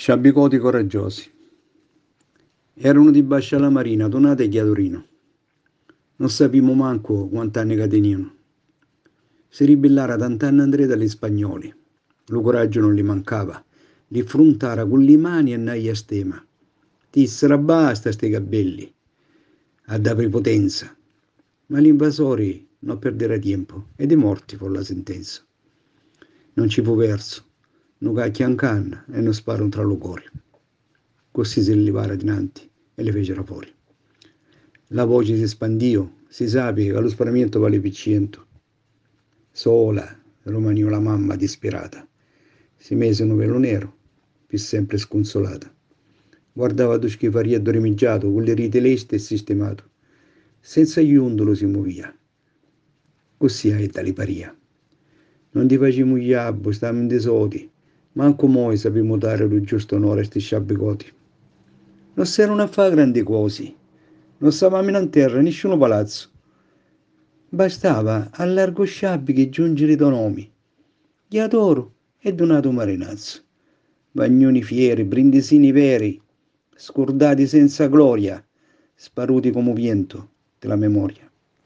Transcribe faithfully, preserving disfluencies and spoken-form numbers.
Sciabicoti coraggiosi. Erano di Bascia alla Marina, Donata e Chiatorino. Non sappiamo manco quant'anni che tenivano. Si ribellara tant'anni Andrea dagli spagnoli. Lo coraggio non gli mancava. Li affrontara con le mani e nagli a stema. Dissero basta sti capelli. A da prepotenza. Ma gli invasori non perderà tempo ed è morti con la sentenza. Non ci fu verso. Non cacchia in canna e non spara un tra lo cuore. Così si levara dinanzi e le fecero fuori. La voce si espandiò, si sapeva che lo sparamento vale per cento. Sola, romaniò la mamma disperata. Si mise un velo nero, più sempre sconsolata. Guardava tu schifaria addormeggiato, con le rite leste e sistemato. Senza aiuto si muovia. Così a etta li paria. Non ti facciamo iabbo, stiamo in tesoti. Manco noi sappiamo dare lo giusto onore a sti sciabicoti. Non s'erano a fare grandi cose. Non stavamo in terra, nessuno palazzo. Bastava a largo sciabichi giungere da nomi. Chiatoro e Donato Marinazzo. Bagnoni fieri, brindisini veri, scordati senza gloria, sparuti come vento della memoria.